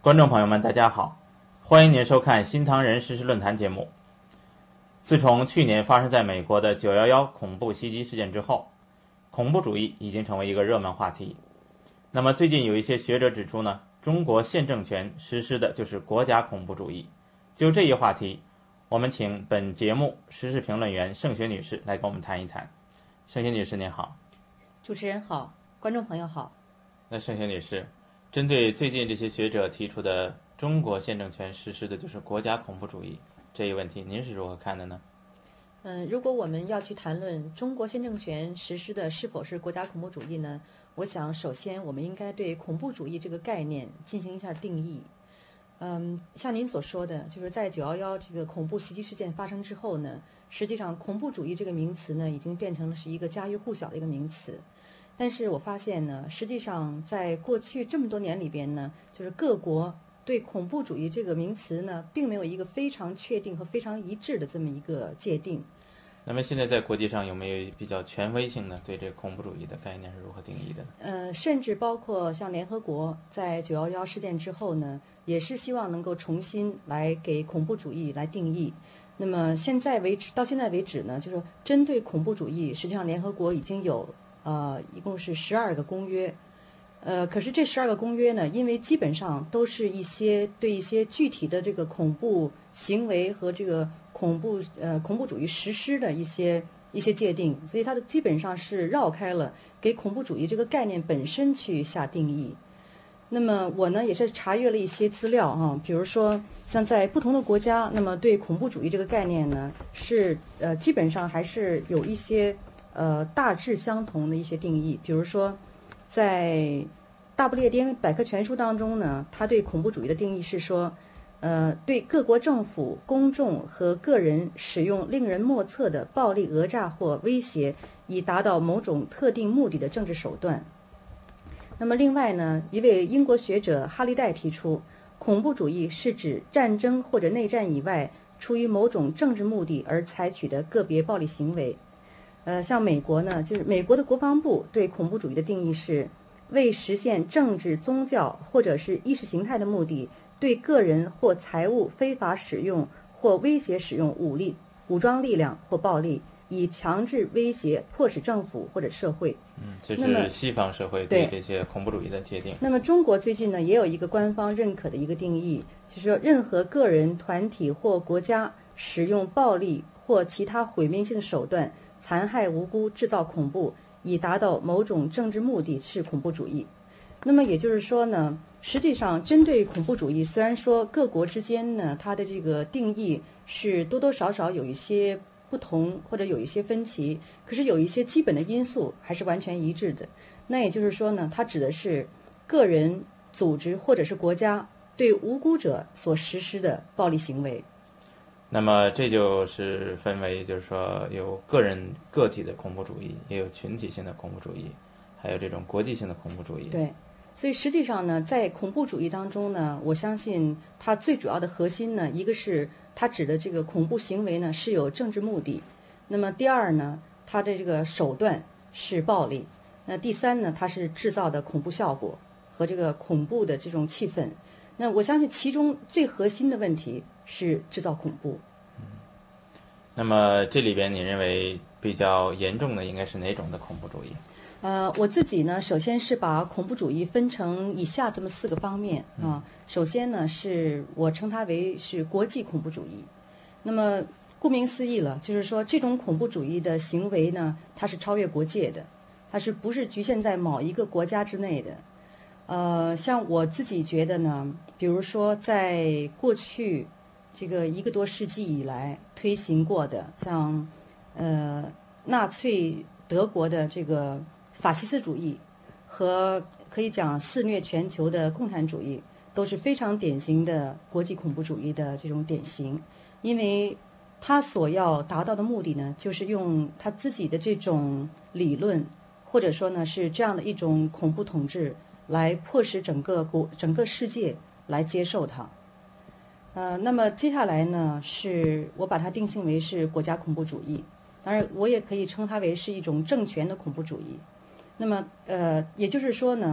观众朋友们，大家好，欢迎您收看新唐人时事论坛节目。自从去年发生在美国的911恐怖袭击事件之后，恐怖主义已经成为一个热门话题。那么最近有一些学者指出呢，中国现政权实施的就是国家恐怖主义。就这一话题，我们请本节目时事评论员盛雪女士来跟我们谈一谈。盛雪女士您好。 主持人好，观众朋友好。 那盛雪女士，针对最近这些学者提出的中国现政权实施的就是国家恐怖主义这一问题，您是如何看的呢？ 如果我们要去谈论中国现政权实施的是否是国家恐怖主义呢？我想首先我们应该对恐怖主义这个概念进行一下定义。像您所说的，就是在911这个恐怖袭击事件发生之后呢，实际上恐怖主义这个名词呢，已经变成了是一个家喻户晓的一个名词。但是我发现呢，实际上在过去这么多年里边呢，就是各国对恐怖主义这个名词呢，并没有一个非常确定和非常一致的这么一个界定。 那么现在在国际上有没有比较权威性的对这个恐怖主义的概念是如何定义的呢？ 甚至包括像联合国在911事件之后呢，也是希望能够重新来给恐怖主义来定义。那么到现在为止呢，就是针对恐怖主义，实际上联合国已经有一共是12个公约。可是这12个公约呢，因为基本上都是对一些具体的这个恐怖行为和这个恐怖主义实施的一些界定，所以它基本上是绕开了给恐怖主义这个概念本身去下定义。那么我呢也是查阅了一些资料比如说像在不同的国家，那么对恐怖主义这个概念呢是基本上还是有一些大致相同的一些定义。比如说在大不列颠百科全书当中呢，它对恐怖主义的定义是说对各国政府、公众和个人使用令人莫测的暴力讹诈或威胁，以达到某种特定目的的政治手段。那么另外呢，一位英国学者哈利戴提出，恐怖主义是指战争或者内战以外，出于某种政治目的而采取的个别暴力行为。像美国呢，就是美国的国防部对恐怖主义的定义是为实现政治、宗教或者是意识形态的目的，对个人或财物非法使用或威胁使用武装力量或暴力，以强制威胁迫使政府或者社会。 这是西方社会对这些恐怖主义的界定。 那么中国最近呢，也有一个官方认可的一个定义，就是说任何个人、团体或国家使用暴力或其他毁灭性手段残害无辜、制造恐怖，以达到某种政治目的是恐怖主义。那么也就是说呢，实际上针对恐怖主义，虽然说各国之间呢，它的这个定义是多多少少有一些不同或者有一些分歧，可是有一些基本的因素还是完全一致的。那也就是说呢，它指的是个人、组织或者是国家对无辜者所实施的暴力行为。 那么这就是分为，就是说有个体的恐怖主义，也有群体性的恐怖主义，还有这种国际性的恐怖主义。 对，所以实际上呢，在恐怖主义当中呢，我相信它最主要的核心呢，一个是它指的这个恐怖行为呢是有政治目的，那么第二呢，它的这个手段是暴力，那第三呢，它是制造的恐怖效果和这个恐怖的这种气氛。那我相信其中最核心的问题是制造恐怖。 那么这里边你认为比较严重的应该是哪种的恐怖主义？ 我自己呢，首先是把恐怖主义分成以下这么4个方面啊。首先呢，是我称它为是国际恐怖主义。那么顾名思义了，就是说这种恐怖主义的行为呢，它是超越国界的，它是不是局限在某一个国家之内的？像我自己觉得呢，比如说在过去这个1个多世纪以来推行过的，像纳粹德国的这个法西斯主义和可以讲肆虐全球的共产主义，都是非常典型的国际恐怖主义的这种典型。因为他所要达到的目的呢，就是用他自己的这种理论，或者说呢是这样的一种恐怖统治，来迫使整个世界来接受它。那么接下来呢，是我把它定性为是国家恐怖主义，当然我也可以称它为是一种政权的恐怖主义。那么也就是说呢，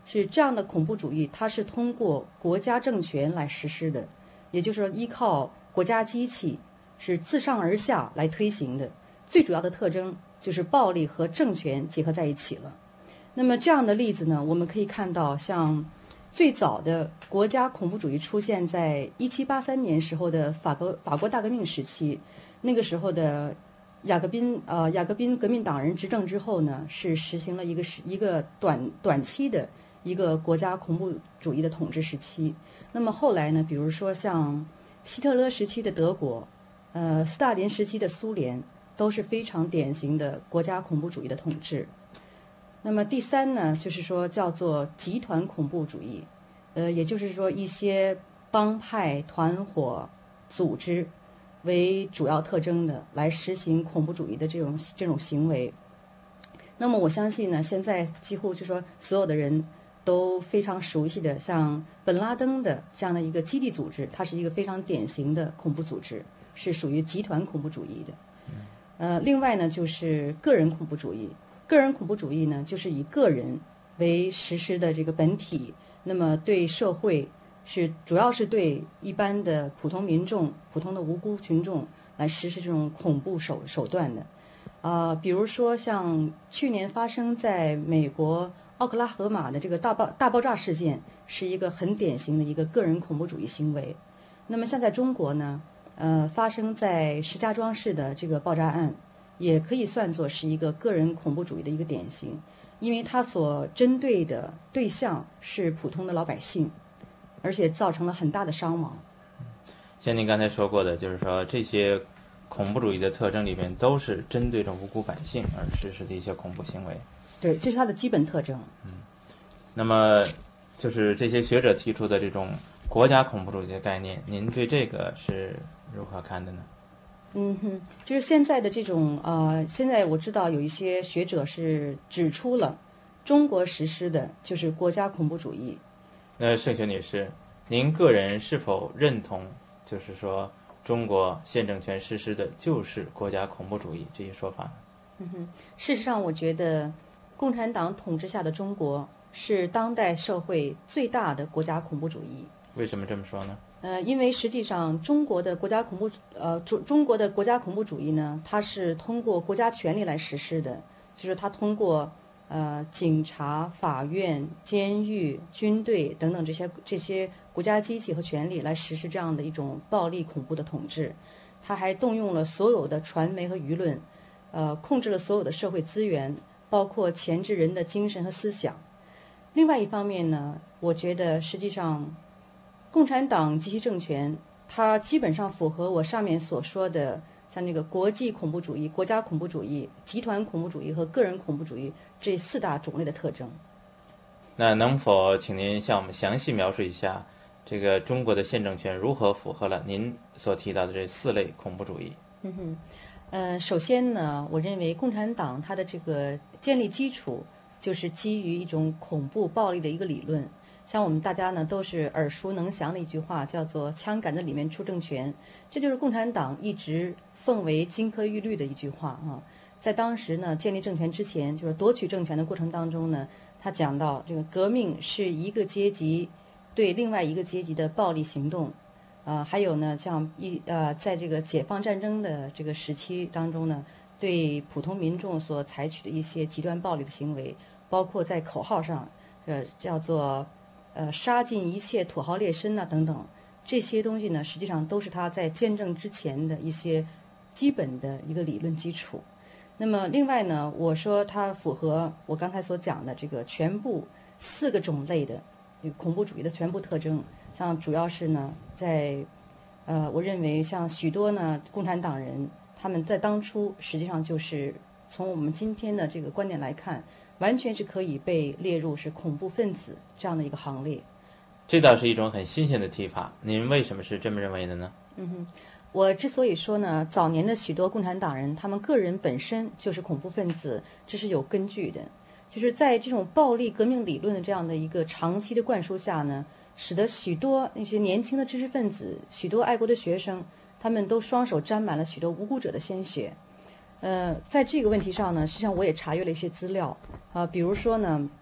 是这样的恐怖主义，它是通过国家政权来实施的，也就是说依靠国家机器，是自上而下来推行的。最主要的特征就是暴力和政权结合在一起了。那么这样的例子呢，我们可以看到，像最早的国家恐怖主义出现在1783年时候的法国大革命时期，那个时候的雅各宾革命党人执政之后呢，是实行了一个短期的一个国家恐怖主义的统治时期。那么后来呢，比如说像希特勒时期的德国，斯大林时期的苏联，都是非常典型的国家恐怖主义的统治。那么第三呢，就是说叫做集团恐怖主义，也就是说一些帮派、团伙、组织为主要特征的来实行恐怖主义的这种行为。那么我相信呢，现在几乎就说所有的人都非常熟悉的，像本拉登的这样的一个基地组织，它是一个非常典型的恐怖组织，是属于集团恐怖主义的。另外呢，就是个人恐怖主义。个人恐怖主义呢，就是以个人为实施的这个本体，那么对社会主要是对一般的普通民众、普通的无辜群众来实施这种恐怖手段的。比如说像去年发生在美国奥克拉荷马的这个大爆炸事件，是一个很典型的一个个人恐怖主义行为。那么像在中国呢，发生在石家庄市的这个爆炸案，也可以算作是一个个人恐怖主义的一个典型，因为它所针对的对象是普通的老百姓，而且造成了很大的伤亡。 像您刚才说过的，就是说这些恐怖主义的特征里面都是针对着无辜百姓而实施的一些恐怖行为。 对，这是它的基本特征。 那么就是这些学者提出的这种国家恐怖主义的概念，您对这个是如何看的呢？ 就是现在的这种现在我知道有一些学者是指出了中国实施的就是国家恐怖主义。 那盛雪女士，您个人是否认同，就是说中国现政权实施的就是国家恐怖主义这一说法呢？ 事实上，我觉得共产党统治下的中国是当代社会最大的国家恐怖主义。 为什么这么说呢？ 因为实际上中国的国家恐怖主义呢，它是通过国家权力来实施的，就是它通过警察、法院、监狱、军队等等这些国家机器和权力来实施这样的一种暴力恐怖的统治。它还动用了所有的传媒和舆论，控制了所有的社会资源，包括钳制人的精神和思想。另外一方面呢，我觉得实际上共产党及其政权，它基本上符合我上面所说的，像这个国际恐怖主义、国家恐怖主义、集团恐怖主义和个人恐怖主义这4大种类的特征。 那能否请您向我们详细描述一下，这个中国的现政权如何符合了您所提到的这4类恐怖主义？ 首先呢，我认为共产党它的这个建立基础就是基于一种恐怖暴力的一个理论。像我们大家呢都是耳熟能详的一句话，叫做枪杆子里面出政权，这就是共产党一直奉为金科玉律的一句话啊。在当时呢建立政权之前，就是夺取政权的过程当中呢，他讲到这个革命是一个阶级对另外一个阶级的暴力行动，还有呢像在这个解放战争的这个时期当中呢，对普通民众所采取的一些极端暴力的行为，包括在口号上叫做杀尽一切土豪劣绅等等，这些东西呢，实际上都是他在建政之前的一些基本的一个理论基础。那么另外呢，我说它符合我刚才所讲的这个全部4个种类的恐怖主义的全部特征。像主要是呢，在我认为像许多呢共产党人，他们在当初实际上就是从我们今天的这个观点来看，完全是可以被列入是恐怖分子这样的一个行列。 这倒是一种很新鲜的提法，您为什么是这么认为的呢？ 我之所以说呢，早年的许多共产党人，他们个人本身就是恐怖分子，这是有根据的。就是在这种暴力革命理论的这样的一个长期的灌输下呢，使得许多那些年轻的知识分子、许多爱国的学生，他们都双手沾满了许多无辜者的鲜血。在这个问题上呢，实际上我也查阅了一些资料比如说呢，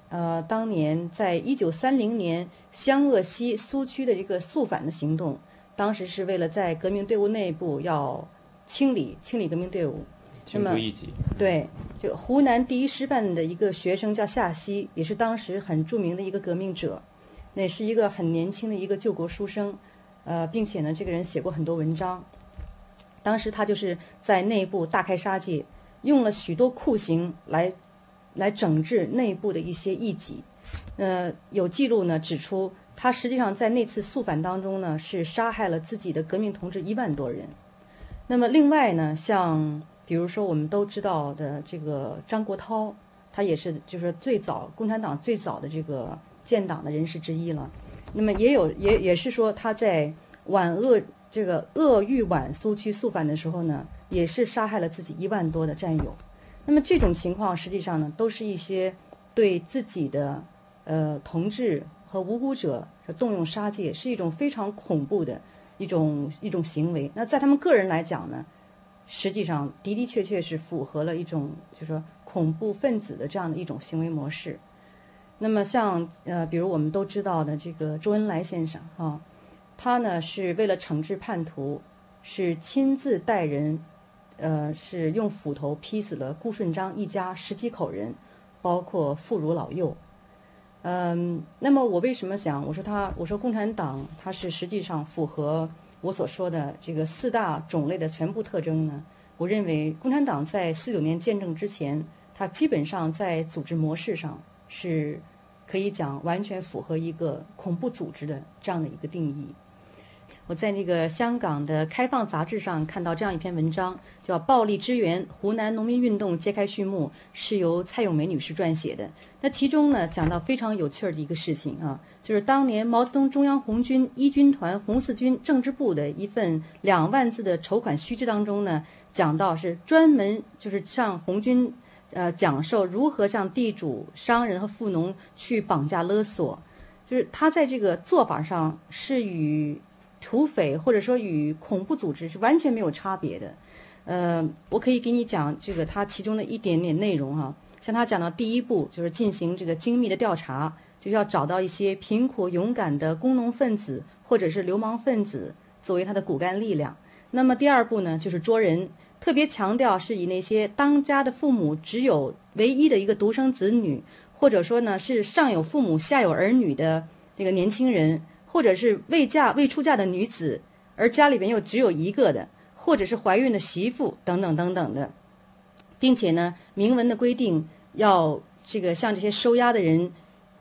当年在1930年湘鄂西苏区的这个肃反的行动，当时是为了在革命队伍内部要清理革命队伍， 清除异己。 对，就湖南第一师范的一个学生叫夏曦，也是当时很著名的一个革命者，那是一个很年轻的一个救国书生，并且呢，这个人写过很多文章。当时他就是在内部大开杀戒，用了许多酷刑来整治内部的一些异己。有记录呢指出，他实际上在那次肃反当中呢，是杀害了自己的革命同志1万多人。那么另外呢，像比如说我们都知道的这个张国焘，他也是就是最早共产党最早的这个建党的人士之一了。那么也是说他在鄂豫皖苏区肃反的时候呢，也是杀害了自己1万多的战友。那么这种情况实际上呢，都是一些对自己的同志和无辜者动用杀戒，是一种非常恐怖的一种行为。那在他们个人来讲呢，实际上的确是符合了一种就是说恐怖分子的这样的一种行为模式。那么像比如我们都知道的这个周恩来先生啊，他呢是为了惩治叛徒，是亲自带人，是用斧头劈死了顾顺章一家10几口人，包括妇孺老幼。那么我为什么我说共产党它是实际上符合我所说的这个4大种类的全部特征呢？我认为共产党在49年建政之前，它基本上在组织模式上是可以讲完全符合一个恐怖组织的这样的一个定义。我在那个香港的《开放》杂志上看到这样一篇文章，叫《暴力支援：湖南农民运动揭开序幕》，是由蔡咏梅女士撰写的。那其中呢，讲到非常有趣的一个事情啊，就是当年毛泽东中央红军一军团红四军政治部的一份2万字的筹款须知当中呢，讲到是专门就是向红军讲授如何向地主、商人和富农去绑架勒索，就是他在这个做法上是与土匪或者说与恐怖组织是完全没有差别的。我可以给你讲这个他其中的一点点内容哈。像他讲到第一步就是进行这个精密的调查，就要找到一些贫苦勇敢的工农分子或者是流氓分子作为他的骨干力量。那么第二步呢，就是捉人，特别强调是以那些当家的父母只有唯一的一个独生子女，或者说呢是上有父母下有儿女的那个年轻人，或者是未出嫁的女子，而家里边又只有一个的，或者是怀孕的媳妇等等等等的，并且呢明文的规定要这个向这些收押的人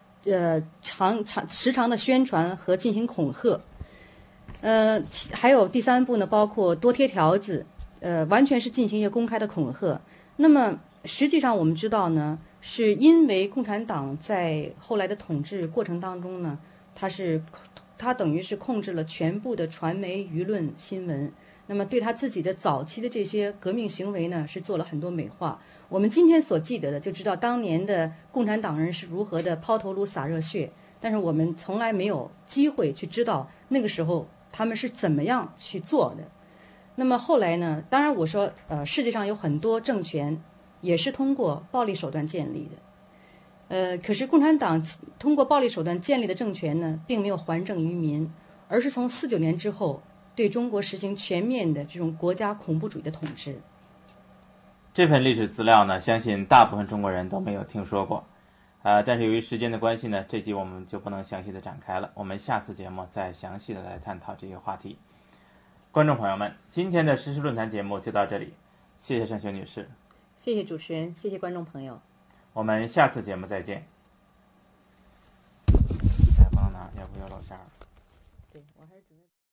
时常的宣传和进行恐吓。还有第三步呢，包括多贴条子，完全是进行一个公开的恐吓。那么实际上我们知道呢，是因为共产党在后来的统治过程当中呢，他等于是控制了全部的传媒、舆论、新闻。那么对他自己的早期的这些革命行为呢，是做了很多美化。我们今天所记得的，就知道当年的共产党人是如何的抛头颅洒热血，但是我们从来没有机会去知道那个时候他们是怎么样去做的。那么后来呢，当然我说世界上有很多政权也是通过暴力手段建立的。可是共产党通过暴力手段建立的政权呢，并没有还政于民，而是从49年之后对中国实行全面的这种国家恐怖主义的统治。 这份历史资料呢，相信大部分中国人都没有听说过。但是由于时间的关系呢，这集我们就不能详细的展开了，我们下次节目再详细的来探讨这个话题。观众朋友们，今天的时事论坛节目就到这里，谢谢盛雪女士， 谢谢主持人，谢谢观众朋友， 我们下次节目再见。要不要露馅了？ 对，我还是准备